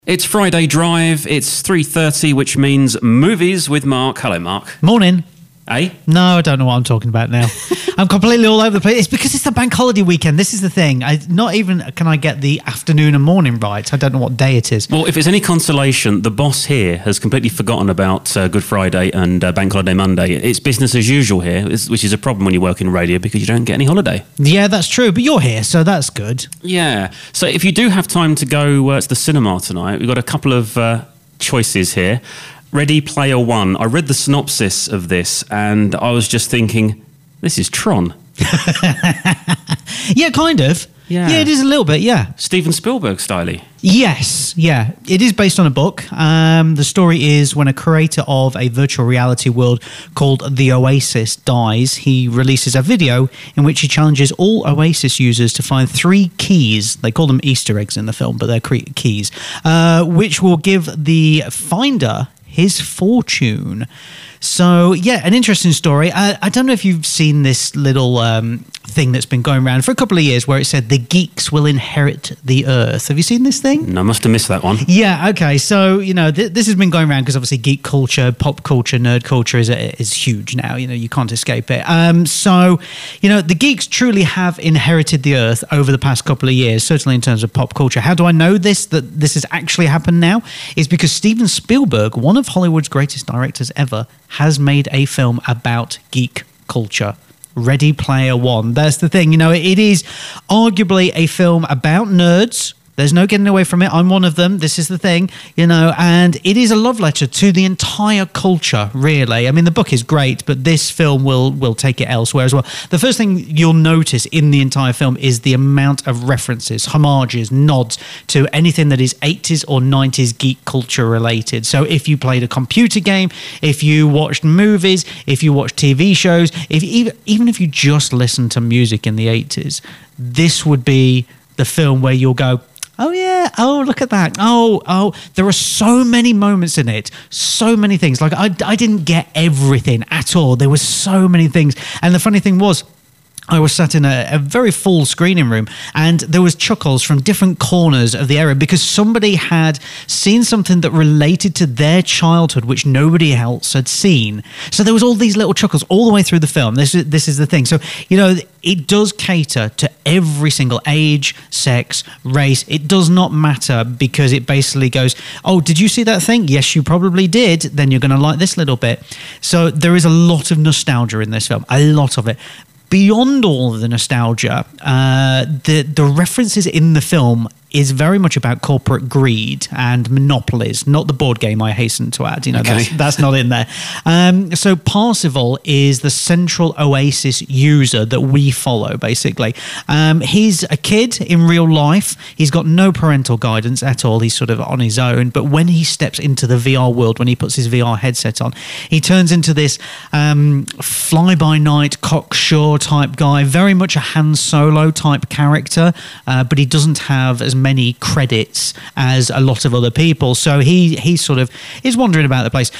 It's Friday Drive, it's 3:30, which means movies with Mark. Hello, Mark. Morning. Eh? No, I don't know what I'm talking about now. I'm completely all over the place. It's because it's the bank holiday weekend. This is the thing. Not even can I get the afternoon and morning right. I don't know what day it is. Well, if it's any consolation, the boss here has completely forgotten about Good Friday and Bank Holiday Monday. It's business as usual here, which is a problem when you work in radio because you don't get any holiday. Yeah, that's true. But you're here, so that's good. Yeah. So if you do have time to go to the cinema tonight, we've got a couple of choices here. Ready Player One. I read the synopsis of this and I was just thinking, this is Tron. Yeah, kind of. Yeah. Yeah, it is a little bit, yeah. Steven Spielberg style-y. Yes, yeah. It is based on a book. The story is when a creator of a virtual reality world called The Oasis dies, he releases a video in which he challenges all Oasis users to find 3 keys. They call them Easter eggs in the film, but they're keys, which will give the finder his fortune. So, yeah, an interesting story. I don't know if you've seen this little thing that's been going around for a couple of years where it said the geeks will inherit the earth. Have you seen this thing? No, I must have missed that one. Yeah, okay. So, you know, this has been going around because obviously geek culture, pop culture, nerd culture is huge now. You know, you can't escape it. So, you know, the geeks truly have inherited the earth over the past couple of years, certainly in terms of pop culture. How do I know this, that this has actually happened now? Is because Steven Spielberg, one of Hollywood's greatest directors ever, has made a film about geek culture. Ready Player One. That's the thing. You know, it is arguably a film about nerds. There's no getting away from it. I'm one of them. This is the thing, you know, and it is a love letter to the entire culture, really. I mean, the book is great, but this film will take it elsewhere as well. The first thing you'll notice in the entire film is the amount of references, homages, nods to anything that is 80s or 90s geek culture related. So if you played a computer game, if you watched movies, if you watched TV shows, even if you just listened to music in the 80s, this would be the film where you'll go, oh, yeah. Oh, look at that. Oh, there are so many moments in it. So many things. Like, I didn't get everything at all. There were so many things. And the funny thing was, I was sat in a very full screening room and there was chuckles from different corners of the area because somebody had seen something that related to their childhood which nobody else had seen. So there was all these little chuckles all the way through the film. This is the thing. So, you know, it does cater to every single age, sex, race. It does not matter because it basically goes, oh, did you see that thing? Yes, you probably did. Then you're going to like this little bit. So there is a lot of nostalgia in this film, a lot of it. Beyond all of the nostalgia, the references in the film is very much about corporate greed and monopolies, not the board game, I hasten to add. You know, okay. that's not in there. So Parsifal is the central Oasis user that we follow, basically. He's a kid in real life. He's got no parental guidance at all. He's sort of on his own. But when he steps into the VR world, when he puts his VR headset on, he turns into this fly-by-night, cocksure type guy, very much a Han Solo type character, but he doesn't have as many credits as a lot of other people, so he sort of is wandering about the place.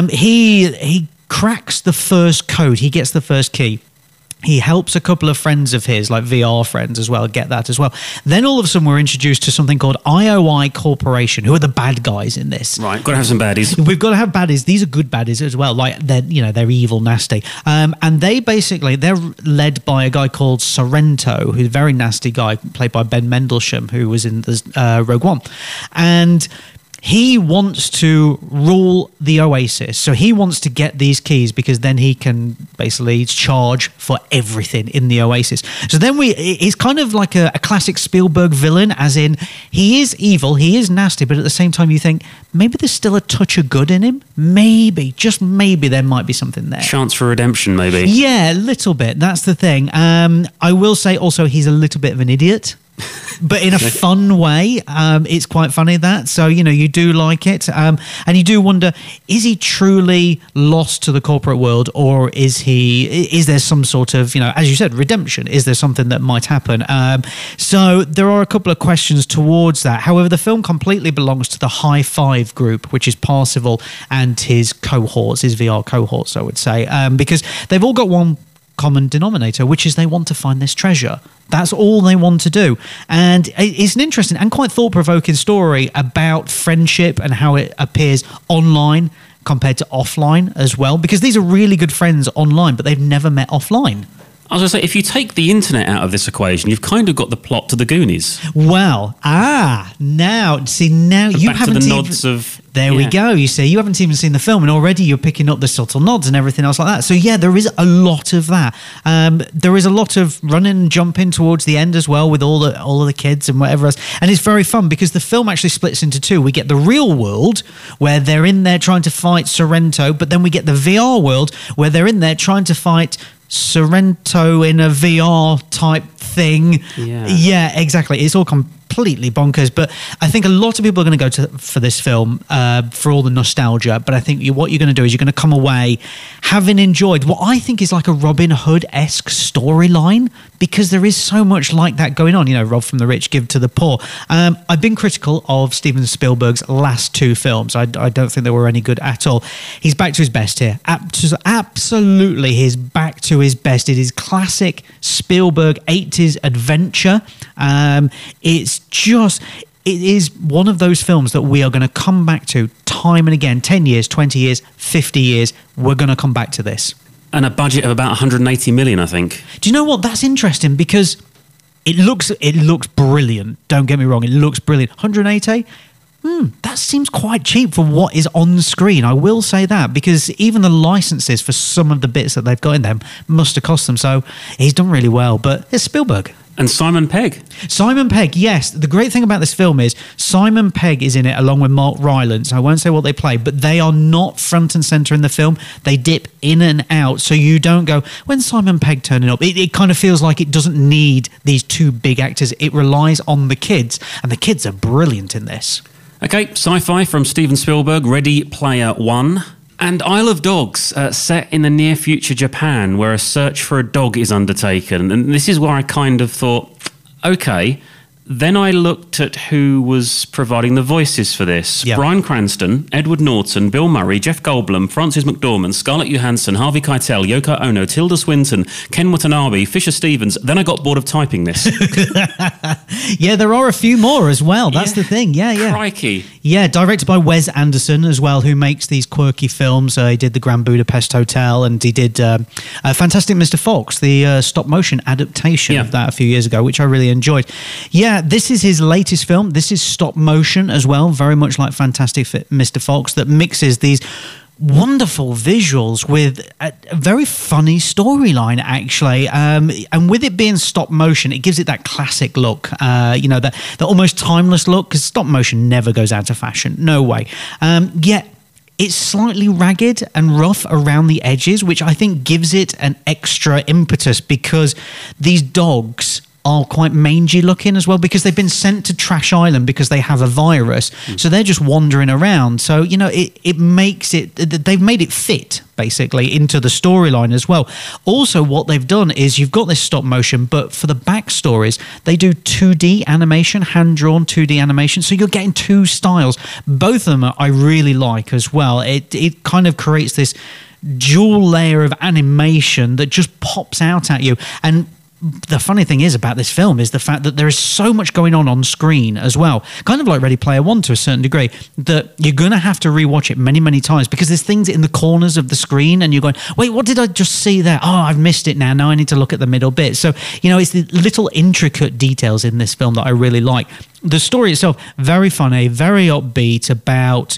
He cracks the first code. He gets the first key. He helps a couple of friends of his, like VR friends as well, get that as well. Then all of a sudden we're introduced to something called IOI Corporation, who are the bad guys in this. Right, got to have some baddies. We've got to have baddies. These are good baddies as well. Like, they're evil, nasty. And they're led by a guy called Sorrento, who's a very nasty guy, played by Ben Mendelsohn, who was in Rogue One. And he wants to rule the Oasis. So he wants to get these keys because then he can basically charge for everything in the Oasis. So then he's kind of like a classic Spielberg villain, as in he is evil, he is nasty, but at the same time you think maybe there's still a touch of good in him. Maybe, just maybe there might be something there. Chance for redemption, maybe. Yeah, a little bit. That's the thing. I will say also he's a little bit of an idiot. But in a fun way. It's quite funny that. So, you know, you do like it. And you do wonder, is he truly lost to the corporate world, or is there some sort of, you know, as you said, redemption? Is there something that might happen? So there are a couple of questions towards that. However, the film completely belongs to the High Five group, which is Parsifal and his cohorts, his VR cohorts, I would say, because they've all got one common denominator, which is they want to find this treasure. That's all they want to do. And it's an interesting and quite thought-provoking story about friendship and how it appears online compared to offline as well, because these are really good friends online, but they've never met offline. I was going to say, if you take the internet out of this equation, you've kind of got the plot to the Goonies. Well, now you back haven't to the even, nods of... There we go. You see, you haven't even seen the film, and already you're picking up the subtle nods and everything else like that. So yeah, there is a lot of that. There is a lot of running and jumping towards the end as well, with all of the kids and whatever else. And it's very fun because the film actually splits into two. We get the real world where they're in there trying to fight Sorrento, but then we get the VR world where they're in there trying to fight Sorrento in a VR type thing. Yeah, exactly. It's all completely bonkers, but I think a lot of people are going to go for this film for all the nostalgia, but I think what you're going to do is you're going to come away having enjoyed what I think is like a Robin Hood-esque storyline, because there is so much like that going on. You know, rob from the rich, give to the poor. I've been critical of Steven Spielberg's last two films. I don't think they were any good at all. He's back to his best here. Absolutely, he's back to his best. It is classic Spielberg 80s adventure. It is one of those films that we are going to come back to time and again. 10 years, 20 years, 50 years, we're going to come back to this. And a budget of about 180 million, I think. Do you know what? That's interesting because it looks brilliant. Don't get me wrong, it looks brilliant. 180? That seems quite cheap for what is on screen. I will say that, because even the licenses for some of the bits that they've got in them must have cost them. So he's done really well, but it's Spielberg. And Simon Pegg. Simon Pegg, yes. The great thing about this film is Simon Pegg is in it along with Mark Rylance. I won't say what they play, but they are not front and centre in the film. They dip in and out, so you don't go, when's Simon Pegg turning up? It kind of feels like it doesn't need these two big actors. It relies on the kids, and the kids are brilliant in this. Okay, sci-fi from Steven Spielberg, Ready Player One. And Isle of Dogs, set in the near future Japan, where a search for a dog is undertaken. And this is where I kind of thought, okay. Then I looked at who was providing the voices for this. Yep. Bryan Cranston, Edward Norton, Bill Murray, Jeff Goldblum, Frances McDormand, Scarlett Johansson, Harvey Keitel, Yoko Ono, Tilda Swinton, Ken Watanabe, Fisher Stevens. Then I got bored of typing this. Yeah, there are a few more as well. That's the thing. Yeah. Crikey. Yeah, directed by Wes Anderson as well, who makes these quirky films. He did The Grand Budapest Hotel, and he did Fantastic Mr. Fox, the stop-motion adaptation of that a few years ago, which I really enjoyed. Yeah, this is his latest film. This is stop-motion as well, very much like Fantastic Mr. Fox, that mixes these wonderful visuals with a very funny storyline, actually, and with it being stop motion, it gives it that classic look, that almost timeless look, because stop motion never goes out of fashion, no way. Yet it's slightly ragged and rough around the edges, which I think gives it an extra impetus, because these dogs are quite mangy looking as well, because they've been sent to Trash Island because they have a virus. So they're just wandering around. So, it makes it, they've made it fit basically into the storyline as well. Also, what they've done is you've got this stop motion, but for the backstories, they do 2D animation, hand-drawn 2D animation. So you're getting two styles. Both of them I really like as well. It kind of creates this dual layer of animation that just pops out at you. And the funny thing is about this film is the fact that there is so much going on screen as well, kind of like Ready Player One to a certain degree, that you're going to have to rewatch it many, many times, because there's things in the corners of the screen and you're going, wait, what did I just see there? Oh, I've missed it now. Now I need to look at the middle bit. So, it's the little intricate details in this film that I really like. The story itself, very funny, very upbeat about,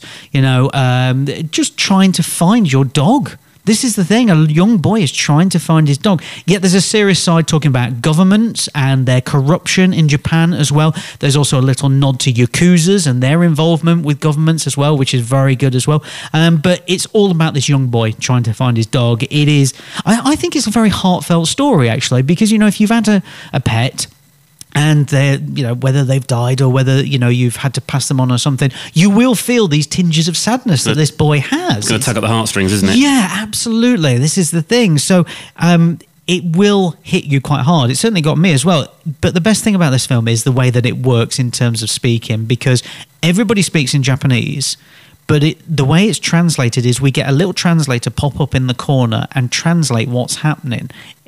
just trying to find your dog. This is the thing, a young boy is trying to find his dog. Yet there's a serious side talking about governments and their corruption in Japan as well. There's also a little nod to Yakuzas and their involvement with governments as well, which is very good as well. But it's all about this young boy trying to find his dog. It is, I think it's a very heartfelt story, actually, because, if you've had a pet, and they're, whether they've died or whether, you've had to pass them on or something, you will feel these tinges of sadness that this boy has. It's going to tug at the heartstrings, isn't it? Yeah, absolutely. This is the thing. So it will hit you quite hard. It certainly got me as well. But the best thing about this film is the way that it works in terms of speaking, because everybody speaks in Japanese, but the way it's translated is we get a little translator pop up in the corner and translate what's happening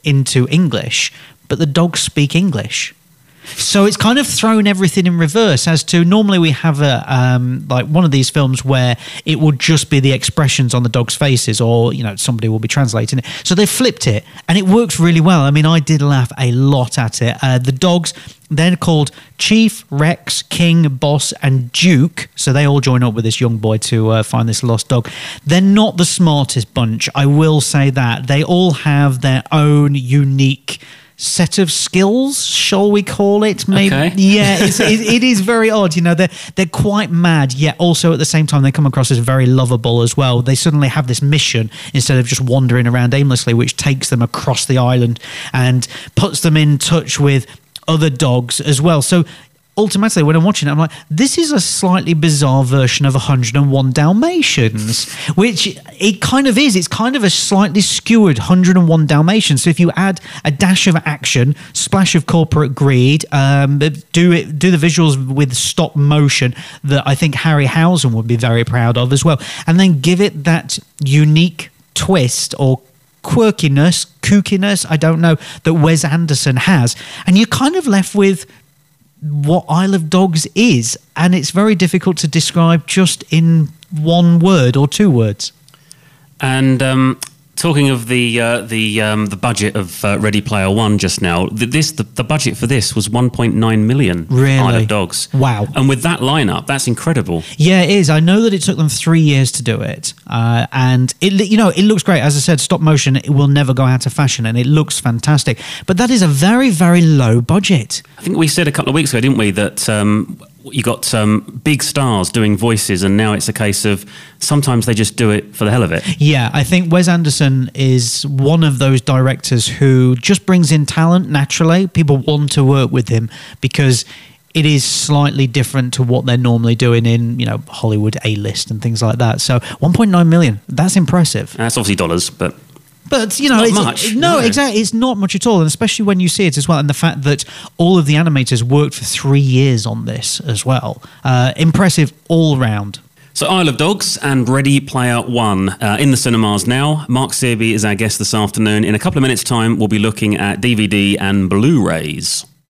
into English, but the dogs speak English. So it's kind of thrown everything in reverse as to normally we have a like one of these films where it will just be the expressions on the dogs' faces, or somebody will be translating it. So they flipped it, and it works really well. I mean, I did laugh a lot at it. The dogs, they're called Chief, Rex, King, Boss, and Duke. So they all join up with this young boy to find this lost dog. They're not the smartest bunch, I will say that. They all have their own unique set of skills, shall we call it? Maybe. Okay. Yeah, it is very odd. They're quite mad, yet also at the same time they come across as very lovable as well. They suddenly have this mission instead of just wandering around aimlessly, which takes them across the island and puts them in touch with other dogs as well. So ultimately, when I'm watching it, I'm like, this is a slightly bizarre version of 101 Dalmatians, which it kind of is. It's kind of a slightly skewered 101 Dalmatians. So if you add a dash of action, splash of corporate greed, do the visuals with stop motion that I think Harryhausen would be very proud of as well, and then give it that unique twist or quirkiness, kookiness, I don't know, that Wes Anderson has, and you're kind of left with what Isle of Dogs is, and it's very difficult to describe just in one word or two words. And talking of the budget of Ready Player One just now, the budget for this was 1.9 million. Really? Isle of Dogs. Wow. And with that lineup, that's incredible. Yeah, it is. I know that it took them 3 years to do it, and it looks great. As I said, stop motion, it will never go out of fashion, and it looks fantastic. But that is a very, very low budget. I think we said a couple of weeks ago, didn't we, that you got big stars doing voices, and now it's a case of sometimes they just do it for the hell of it. Yeah, I think Wes Anderson is one of those directors who just brings in talent naturally. People want to work with him because it is slightly different to what they're normally doing in, Hollywood A-list and things like that. So 1.9 million, that's impressive. That's obviously dollars, but it's not much. No, exactly. It's not much at all. And especially when you see it as well. And the fact that all of the animators worked for 3 years on this as well. Impressive all round. So Isle of Dogs and Ready Player One in the cinemas now. Mark Searby is our guest this afternoon. In a couple of minutes' time, we'll be looking at DVD and Blu-rays.